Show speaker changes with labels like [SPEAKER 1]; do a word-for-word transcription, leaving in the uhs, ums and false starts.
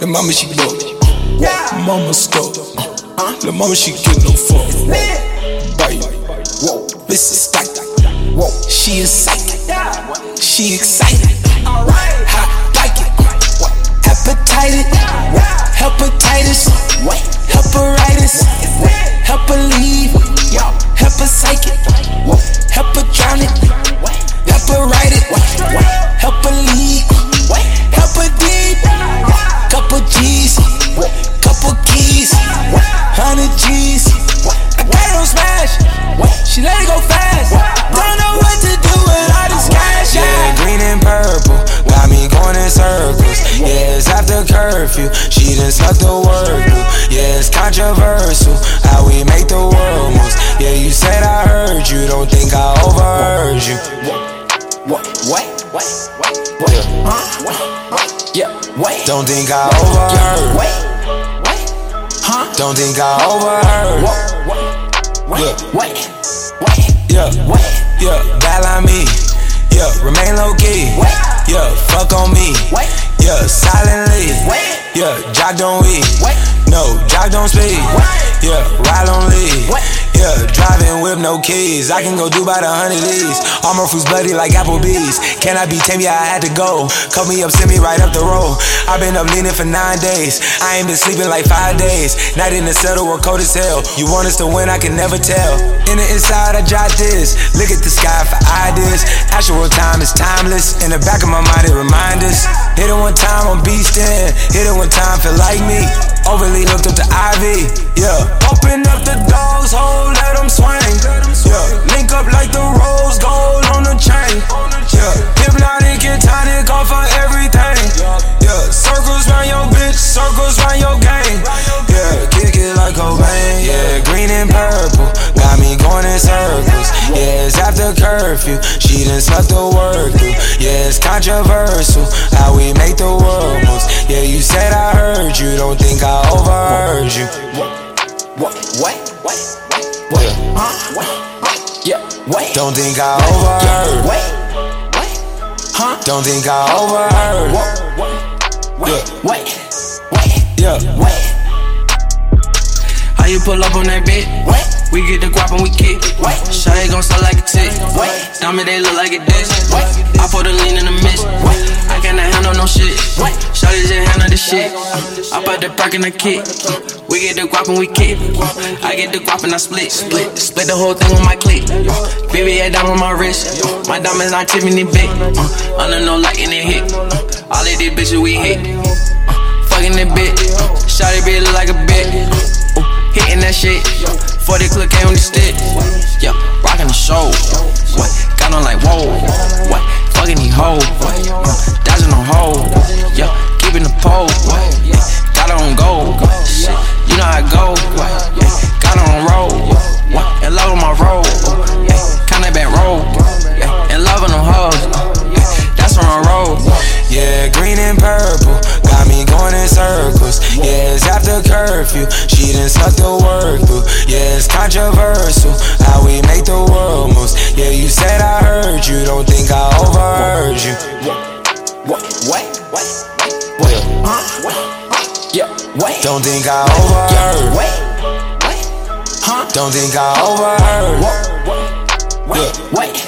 [SPEAKER 1] The mama she broke. Mama stuck. The mama she get no fuck. Bite. This is stack. She is psychic. She excited. Hot like it. Hepatitis. Hepatitis. Heparitis. Hepaleave. Hepapsychic. Hepatronic. Heparitis. Hepaleave. Hepadeep. Couple G's. Couple keys. Hundred G's. I got it on smash. She let it go fast. Don't know what to do with all this cash.
[SPEAKER 2] Yeah, green and purple got me going in circles. Yeah, it's after curfew. She done sucked the word through. Yeah, it's controversial how we make the world moves. Yeah, you said I heard you. Don't think I overheard you.
[SPEAKER 1] What? What? What? What? What? Huh? Yeah. Wait.
[SPEAKER 2] Don't think I overheard.
[SPEAKER 1] Wait. Wait. Huh?
[SPEAKER 2] Don't think I overheard.
[SPEAKER 1] Yeah. Wait. Wait.
[SPEAKER 2] Yeah.
[SPEAKER 1] Wait.
[SPEAKER 2] Yeah. Bad like me. Yeah. Remain low key.
[SPEAKER 1] Wait.
[SPEAKER 2] Yeah. Fuck on me.
[SPEAKER 1] Wait.
[SPEAKER 2] Yeah. Silently.
[SPEAKER 1] Wait.
[SPEAKER 2] Yeah. Jock don't we.
[SPEAKER 1] Wait.
[SPEAKER 2] No. Jock don't speak.
[SPEAKER 1] Wait.
[SPEAKER 2] Yeah. Ride on lead.
[SPEAKER 1] Wait.
[SPEAKER 2] Yeah, driving with no keys. I can go do about a hundred E's. Armor fruits bloody like Applebee's. Can I be tame? Yeah, I had to go. Cut me up, send me right up the road. I've been up leaning for nine days. I ain't been sleeping like five days. Night in the settle, we're cold as hell. You want us to win, I can never tell. In the inside, I jot this. Look at the sky for ideas. Actual time is timeless. In the back of my mind, it reminds us. Hit it one time, I'm beastin'. Hit it one time, feel like me. Overly hooked up to Ivy. Yeah. Open up the dog's hole, let them swing. Yeah. Link up like the rose gold on the chain. Yeah. Hypnotic and tonic off of everything. Yeah. Circles round your bitch, circles round your game. Yeah. Kick it like Cobain. Yeah. Green and purple got me going in circles. Yeah. It's after curfew. She done sucked the word through. Yeah. It's controversial how we make the world moves. Yeah. You said I heard you. Don't think I overheard you.
[SPEAKER 1] What? What? What? What? Huh? What? Yeah. Wait.
[SPEAKER 2] Don't think I overheard.
[SPEAKER 1] Wait. Wait. Huh?
[SPEAKER 2] Don't think I overheard.
[SPEAKER 1] Wait. Wait. Wait.
[SPEAKER 2] Yeah.
[SPEAKER 1] Wait.
[SPEAKER 3] How you pull up on that bitch?
[SPEAKER 1] Wait.
[SPEAKER 3] We get the guap and we kick.
[SPEAKER 1] Wait.
[SPEAKER 3] Shawty gon' sell like a tick.
[SPEAKER 1] Wait.
[SPEAKER 3] Diamond they look like a dish.
[SPEAKER 1] Wait.
[SPEAKER 3] I put a lean in the mist.
[SPEAKER 1] Wait.
[SPEAKER 3] I cannot handle no shit.
[SPEAKER 1] Wait.
[SPEAKER 3] Shawty just handle the shit. Uh, I put the perk and I kick. Uh, we get the guap and we kick. Uh, I get the guap and I split. Split. Split the whole thing with my click. Uh, baby, I diamond on my wrist. Uh, my diamonds not Tiffany big. Uh, under no light in it hit. Uh, all of these bitches we hit. Uh, fucking that bitch. Uh, Shawty bitch look like a bitch. Uh, hitting that shit. forty clip came on the stick. Yeah, rockin' the show. What? Got on like whoa. What? Fucking these hoes. Uh, dodging on hold. Yeah, keeping the pole. Yeah, got her on gold. Shit, you know how I go. Yeah, got her on roll. What? In love with my roll. Yeah, kinda back roll. Yeah, in love with them hoes. Yeah, that's where I roll.
[SPEAKER 2] Yeah, green and purple got me going in circles. Yeah, it's after curfew. She done sucked the word through. Yeah, it's controversial how we make the world moves. Yeah, you said I heard you. Don't think I overheard you.
[SPEAKER 1] What? Wait. Wait. Wait. Huh? Yeah. Wait.
[SPEAKER 2] Don't think I overheard.
[SPEAKER 1] Wait. Wait. Huh?
[SPEAKER 2] Don't think I overheard.
[SPEAKER 1] Wait. Wait.